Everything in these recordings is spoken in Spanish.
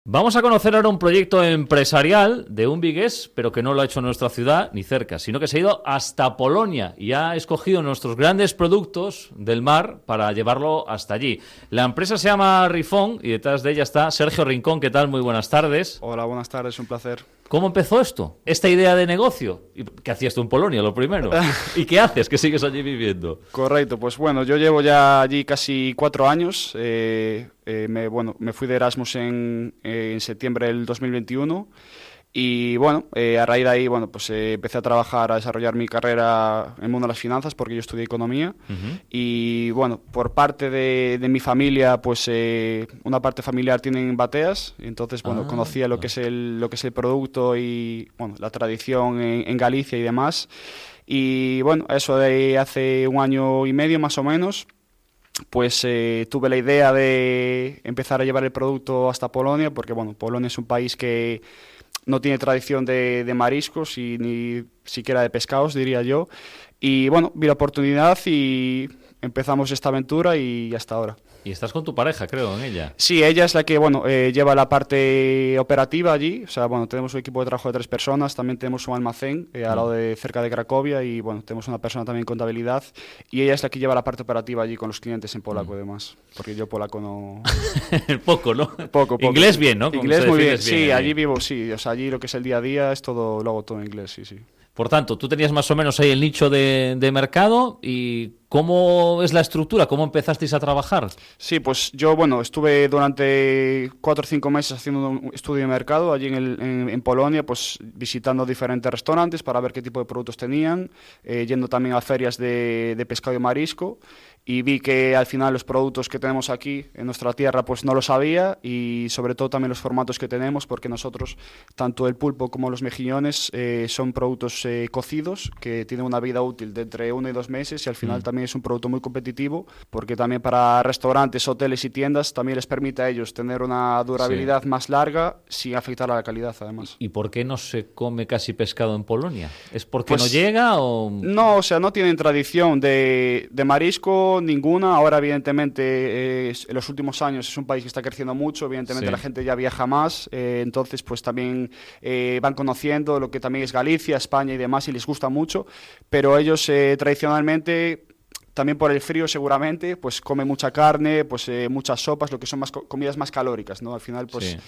Vamos a conocer ahora un proyecto empresarial de un vigués, pero que no lo ha hecho en nuestra ciudad ni cerca, sino que se ha ido hasta Polonia y ha escogido nuestros grandes productos del mar para llevarlo hasta allí. La empresa se llama Rifón y detrás de ella está Sergio Rincón. ¿Qué tal? Muy buenas tardes. Hola, buenas tardes, un placer. ¿Cómo empezó esto? Esta idea de negocio. ¿Qué hacías tú en Polonia, lo primero? ¿Y qué haces? ¿Que sigues allí viviendo? Correcto, pues bueno, yo llevo ya allí casi 4 años. Me fui de Erasmus en septiembre del 2021 y bueno, a raíz de ahí, empecé a trabajar, a desarrollar mi carrera en el mundo de las finanzas porque yo estudié economía. Y bueno, por parte de mi familia, una parte familiar tienen bateas, entonces conocía lo que es el producto y bueno, la tradición en Galicia y demás. Y bueno, eso de hace 1 año y medio más o menos, tuve la idea de empezar a llevar el producto hasta Polonia, porque bueno, Polonia es un país que no tiene tradición de mariscos y ni siquiera de pescados, diría yo. Y bueno, vi la oportunidad y empezamos esta aventura y hasta ahora. Y estás con tu pareja, creo, en ella. Sí, ella es la que lleva la parte operativa allí. O sea, tenemos un equipo de trabajo de 3 personas. También tenemos un almacén al lado cerca de Cracovia y bueno, tenemos una persona también en contabilidad. Y ella es la que lleva la parte operativa allí con los clientes en polaco y demás. Porque yo polaco no... Poco, ¿no? Poco. Inglés bien, ¿no? Inglés muy bien. Sí, allí vivo, sí. O sea, allí lo que es el día a día es todo, lo hago todo en inglés, sí. Por tanto, tú tenías más o menos ahí el nicho de mercado. ¿Y cómo es la estructura? ¿Cómo empezasteis a trabajar? Sí, pues yo estuve durante 4 o 5 meses haciendo un estudio de mercado allí en Polonia, pues visitando diferentes restaurantes para ver qué tipo de productos tenían, yendo también a ferias de pescado y marisco. Y vi que al final los productos que tenemos aquí en nuestra tierra pues no los había, y sobre todo también los formatos que tenemos, porque nosotros, tanto el pulpo como los mejillones, son productos cocidos que tienen una vida útil de entre 1 y 2 meses, y al final también es un producto muy competitivo, porque también para restaurantes, hoteles y tiendas también les permite a ellos tener una durabilidad más larga sin afectar a la calidad, además. ¿Y por qué no se come casi pescado en Polonia? ¿Es porque no llega o...? No, o sea, no tienen tradición de marisco ninguna. Ahora, evidentemente, en los últimos años es un país que está creciendo mucho, evidentemente la gente ya viaja más, entonces pues también van conociendo lo que también es Galicia, España y demás, y les gusta mucho, pero ellos tradicionalmente, también por el frío seguramente, pues comen mucha carne, muchas sopas, lo que son comidas más calóricas, ¿no? Al final,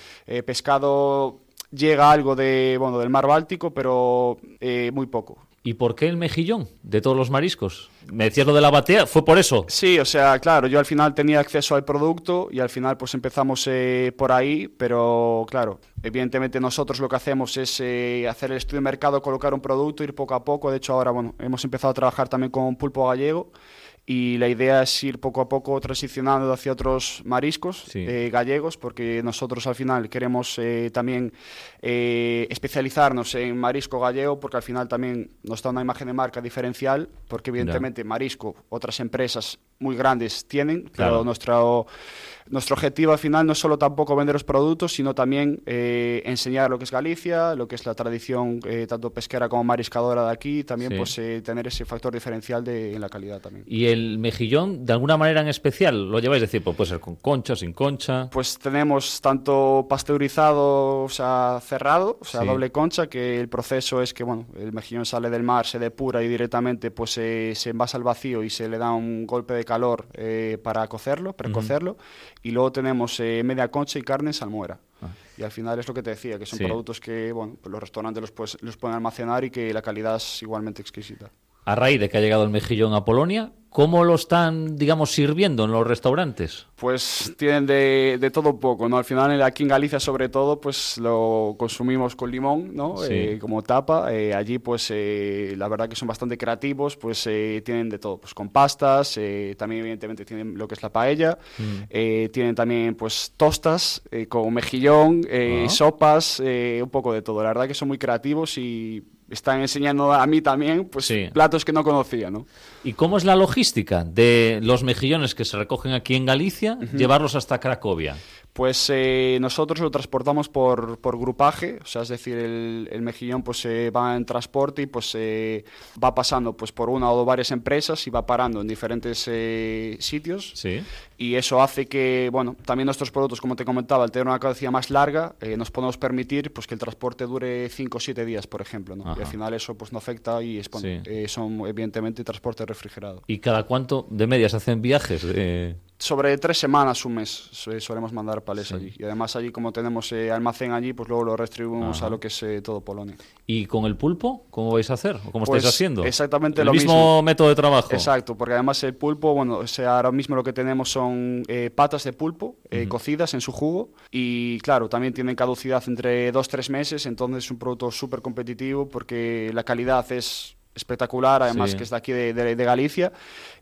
pescado llega algo del mar Báltico, pero muy poco. ¿Y por qué el mejillón de todos los mariscos? Me decías lo de la batea, ¿fue por eso? Sí, o sea, claro, yo al final tenía acceso al producto y al final pues empezamos por ahí, pero claro, evidentemente nosotros lo que hacemos es hacer el estudio de mercado, colocar un producto, ir poco a poco. De hecho ahora, hemos empezado a trabajar también con pulpo gallego, y la idea es ir poco a poco transicionando hacia otros mariscos gallegos, porque nosotros al final queremos también especializarnos en marisco gallego, porque al final también nos da una imagen de marca diferencial, porque evidentemente marisco otras empresas muy grandes tienen, pero nuestro objetivo al final no es solo tampoco vender los productos, sino también enseñar lo que es Galicia, lo que es la tradición tanto pesquera como mariscadora de aquí, también tener ese factor diferencial en la calidad también. ¿Y el mejillón, de alguna manera en especial, lo lleváis? Es decir, puede ser con concha, sin concha. Pues tenemos tanto pasteurizado, o sea, cerrado, o sea, doble concha, que el proceso es que el mejillón sale del mar, se depura y directamente se envasa al vacío y se le da un golpe de calor para cocerlo, precocerlo. Y luego tenemos media concha y carne en salmuera. Y al final es lo que te decía, que son productos que los restaurantes los pueden almacenar y que la calidad es igualmente exquisita. A raíz de que ha llegado el mejillón a Polonia, ¿cómo lo están, sirviendo en los restaurantes? Pues tienen de todo un poco, ¿no? Al final, aquí en Galicia, sobre todo, pues lo consumimos con limón, ¿no? Como tapa. Allí, la verdad que son bastante creativos, tienen de todo, con pastas, también evidentemente tienen lo que es la paella, tienen también, tostas con mejillón, sopas, un poco de todo. La verdad que son muy creativos y están enseñando a mí también platos que no conocía, ¿no? ¿Y cómo es la logística de los mejillones que se recogen aquí en Galicia, llevarlos hasta Cracovia? Pues nosotros lo transportamos por grupaje, o sea, es decir, el mejillón pues va en transporte y pues va pasando pues por una o varias empresas y va parando en diferentes sitios. Sí. Y eso hace que, bueno, también nuestros productos, como te comentaba, al tener una caducidad más larga, nos podemos permitir pues que el transporte dure 5 o 7 días, por ejemplo, ¿no? Y al final eso pues no afecta y son evidentemente transporte refrigerado. ¿Y cada cuánto de media se hacen viajes? Sobre 3 semanas, un mes, solemos mandar palés allí. Y además allí, como tenemos almacén allí, pues luego lo redistribuimos a lo que es todo Polonia. ¿Y con el pulpo? ¿Cómo vais a hacer? ¿O cómo pues estáis haciendo? Exactamente lo mismo. Método de trabajo. Exacto, porque además el pulpo, bueno, o sea, ahora mismo lo que tenemos son patas de pulpo cocidas en su jugo. Y claro, también tienen caducidad entre 2-3 meses, entonces es un producto súper competitivo porque la calidad es espectacular, además que es de aquí de Galicia,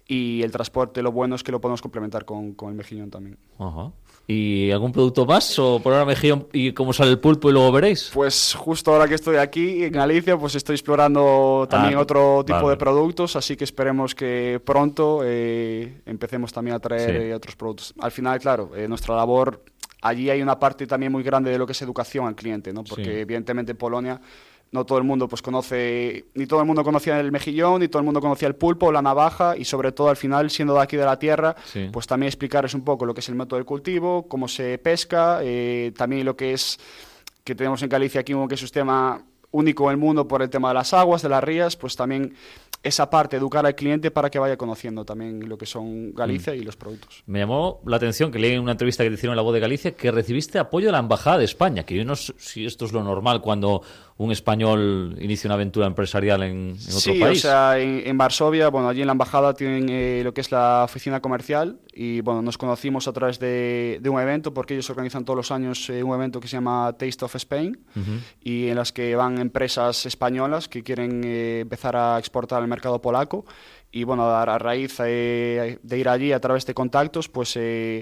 y el transporte, lo bueno es que lo podemos complementar con el mejillón también. Ajá. ¿Y algún producto más? ¿O por ahora mejillón y cómo sale el pulpo y luego veréis? Pues justo ahora que estoy aquí en Galicia, pues estoy explorando también otro tipo de productos, así que esperemos que pronto empecemos también a traer otros productos. Al final, claro, nuestra labor, allí hay una parte también muy grande de lo que es educación al cliente, ¿no? Porque evidentemente en Polonia no todo el mundo pues conoce, ni todo el mundo conocía el mejillón, ni todo el mundo conocía el pulpo, la navaja, y sobre todo al final, siendo de aquí de la tierra, pues también explicarles un poco lo que es el método de cultivo, cómo se pesca, también lo que es, que tenemos en Galicia aquí un ecosistema único en el mundo por el tema de las aguas, de las rías, pues también esa parte, educar al cliente para que vaya conociendo también lo que son Galicia y los productos. Me llamó la atención que leí en una entrevista que te hicieron en La Voz de Galicia que recibiste apoyo de la Embajada de España, que yo no sé si esto es lo normal cuando un español inicia una aventura empresarial en otro país. Sí, o sea, en Varsovia, bueno, allí en la embajada tienen lo que es la oficina comercial y, bueno, nos conocimos a través de un evento, porque ellos organizan todos los años un evento que se llama Taste of Spain y en las que van empresas españolas que quieren empezar a exportar al mercado polaco y, bueno, a raíz de ir allí a través de contactos, pues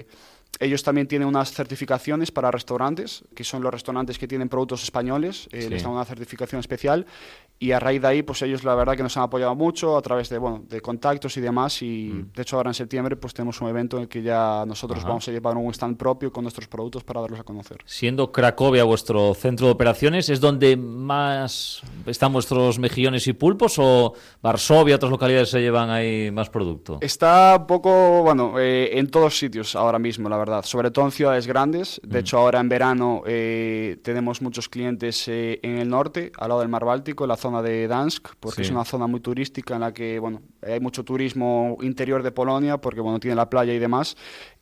ellos también tienen unas certificaciones para restaurantes, que son los restaurantes que tienen productos españoles, les dan una certificación especial y a raíz de ahí, pues ellos la verdad que nos han apoyado mucho a través de, bueno, de contactos y demás y de hecho ahora en septiembre pues tenemos un evento en el que ya nosotros vamos a llevar un stand propio con nuestros productos para darlos a conocer. Siendo Cracovia vuestro centro de operaciones, ¿es donde más están vuestros mejillones y pulpos o Varsovia, otras localidades se llevan ahí más producto? Está un poco, bueno, en todos sitios ahora mismo, la verdad, sobre todo en ciudades grandes. De hecho, ahora en verano tenemos muchos clientes en el norte, al lado del Mar Báltico, en la zona de Dansk, porque es una zona muy turística en la que, bueno, hay mucho turismo interior de Polonia, porque, bueno, tiene la playa y demás.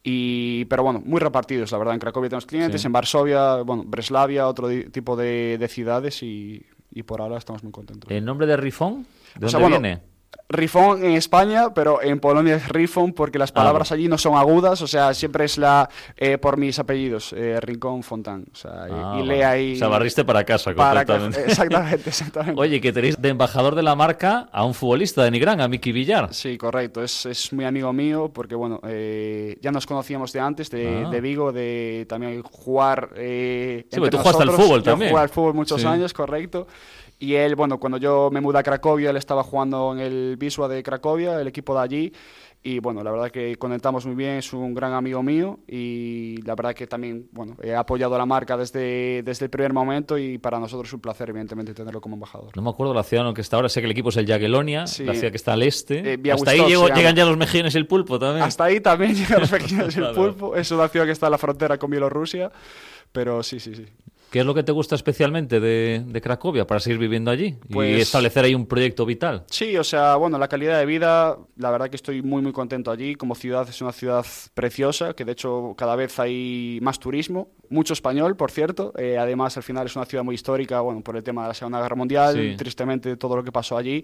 Pero bueno, muy repartidos, la verdad. En Cracovia tenemos clientes, en Varsovia, bueno, Breslavia, otro tipo de ciudades y por ahora estamos muy contentos. ¿El nombre de Rifón? ¿De dónde viene? Rifón en España, pero en Polonia es Rifón porque las palabras allí no son agudas, o sea, siempre es por mis apellidos, Rincón, Fontán, o sea, y lee ahí... O sea, barriste para casa, completamente. Exactamente. Oye, que tenéis de embajador de la marca a un futbolista de Nigrán, a Miki Villar. Sí, correcto, es muy amigo mío porque, bueno, ya nos conocíamos de antes, de Vigo, de también jugar sí, porque tú jugaste al fútbol también. Yo jugué al fútbol muchos años, correcto. Y él, bueno, cuando yo me mudé a Cracovia, él estaba jugando en el Wisła de Cracovia, el equipo de allí. Y bueno, la verdad que conectamos muy bien, es un gran amigo mío y la verdad que también, bueno, he apoyado a la marca desde el primer momento y para nosotros es un placer, evidentemente, tenerlo como embajador. No me acuerdo la ciudad en la que está ahora, sé que el equipo es el Jagiellonia, la ciudad que está al este. Hasta ahí llegan ya los mejillones y el pulpo también. Hasta ahí también llegan los mejillones y el pulpo. Es una ciudad que está en la frontera con Bielorrusia, pero sí. ¿Qué es lo que te gusta especialmente de Cracovia para seguir viviendo allí y establecer ahí un proyecto vital? Sí, o sea, bueno, la calidad de vida, la verdad que estoy muy, muy contento allí. Como ciudad es una ciudad preciosa, que de hecho cada vez hay más turismo, mucho español, por cierto. Además, al final es una ciudad muy histórica, bueno, por el tema de la Segunda Guerra Mundial, tristemente todo lo que pasó allí.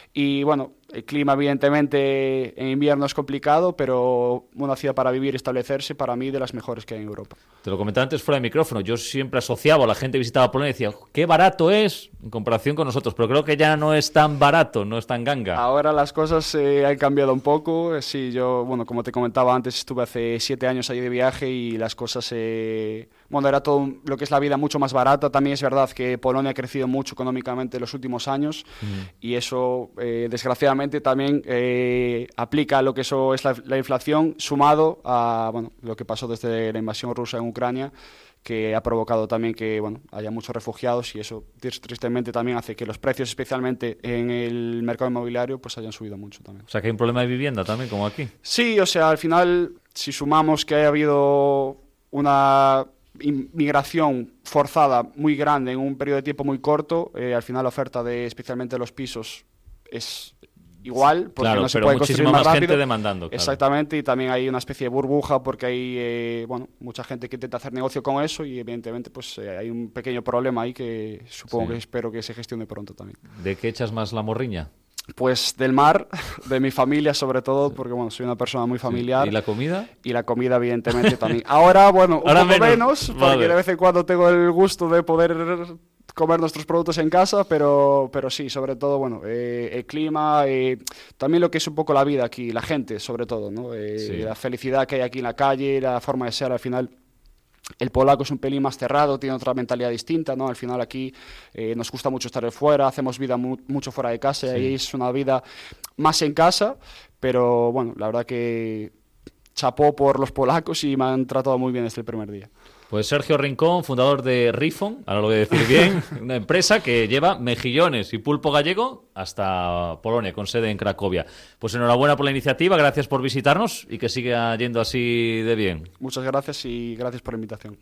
Y bueno, el clima evidentemente en invierno es complicado, pero una ciudad para vivir y establecerse, para mí, de las mejores que hay en Europa. Te lo comentaba antes fuera de micrófono, yo siempre asociaba a la gente que visitaba Polonia y decía, qué barato es en comparación con nosotros, pero creo que ya no es tan barato, no es tan ganga. Ahora las cosas han cambiado un poco, sí, yo, bueno, como te comentaba antes, estuve hace 7 años allí de viaje y las cosas, bueno, era todo lo que es la vida mucho más barata. También es verdad que Polonia ha crecido mucho económicamente en los últimos años y eso, desgraciadamente, también aplica a lo que eso es la inflación, sumado a bueno, lo que pasó desde la invasión rusa en Ucrania, que ha provocado también que bueno, haya muchos refugiados y eso tristemente también hace que los precios, especialmente en el mercado inmobiliario, pues hayan subido mucho también. O sea, que hay un problema de vivienda también, como aquí. Sí, o sea, al final, si sumamos que ha habido una inmigración forzada muy grande en un periodo de tiempo muy corto, al final la oferta de especialmente los pisos es igual, porque claro, no se pero puede construir muchísima más más rápido. gente demandando. Claro. Exactamente, y también hay una especie de burbuja porque hay bueno, mucha gente que intenta hacer negocio con eso y evidentemente pues hay un pequeño problema ahí que supongo que espero que se gestione pronto también. ¿De qué echas más la morriña? Pues del mar, de mi familia sobre todo, porque bueno, soy una persona muy familiar. ¿Y la comida? Y la comida, evidentemente, también. Ahora, bueno, un poco menos, porque de vez en cuando tengo el gusto de poder comer nuestros productos en casa, pero sí, sobre todo, bueno, el clima, también lo que es un poco la vida aquí, la gente, sobre todo, ¿no? La felicidad que hay aquí en la calle, la forma de ser, al final. El polaco es un pelín más cerrado, tiene otra mentalidad distinta, ¿no? Al final aquí nos gusta mucho estar fuera, hacemos vida mucho fuera de casa y es una vida más en casa, pero bueno, la verdad que chapó por los polacos y me han tratado muy bien desde el primer día. Pues Sergio Rincón, fundador de Rifon, ahora lo voy a decir bien, una empresa que lleva mejillones y pulpo gallego hasta Polonia, con sede en Cracovia. Pues enhorabuena por la iniciativa, gracias por visitarnos y que siga yendo así de bien. Muchas gracias y gracias por la invitación.